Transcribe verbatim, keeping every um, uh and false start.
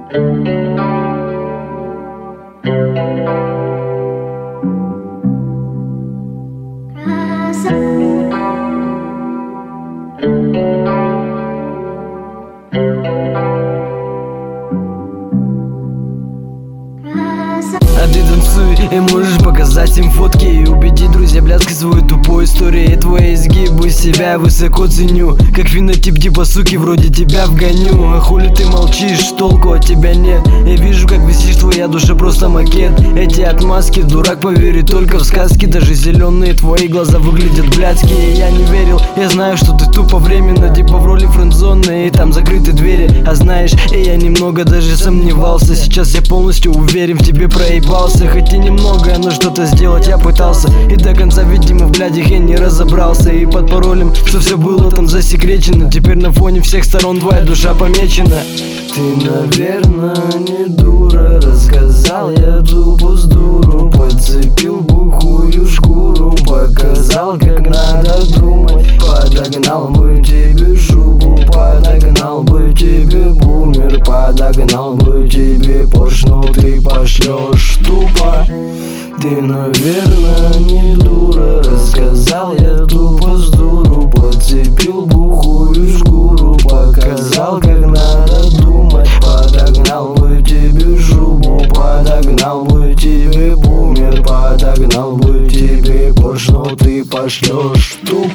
А ты танцуй и можешь показать им фотки и убедить друзья бляской свою тупую историю. И твои изгибы себя я высоко ценю, как фенотип типа суки вроде тебя вгоню. А хули ты молчишь, толку от тебя нет. Я вижу, как висишь, твоя душа просто макет. Эти отмазки, дурак поверит только в сказки. Даже зеленые твои глаза выглядят блядские. Я не верил, я знаю, что ты тупо временно, типа в роли френдзоны, и там закрыты двери. А знаешь, и я немного даже сомневался. Сейчас я полностью уверен в тебе, проебался. Хоть и немного, но что-то сделать я пытался. И до конца, видимо, в блядях я не разобрался. И под паролем, что все было там засекречено. Теперь на фоне всех сторон твоя душа помечена. Ты, наверное, не дура, рассказал я тупо с дуру. Подцепил бухую шкуру, показал, как надо думать. Подогнал бы тебе шубу, подогнал бы тебе бумер, подогнал бы тебе Порш, но ты пошлешь тупо. Ты, наверное, не дура, рассказал я тупо с дуру. Подцепил бухую шкуру, показал, как надо думать. Подогнал бы тебе шубу, подогнал бы тебе бумер, подогнал бы тебе Порш, но ты пошлешь тупо.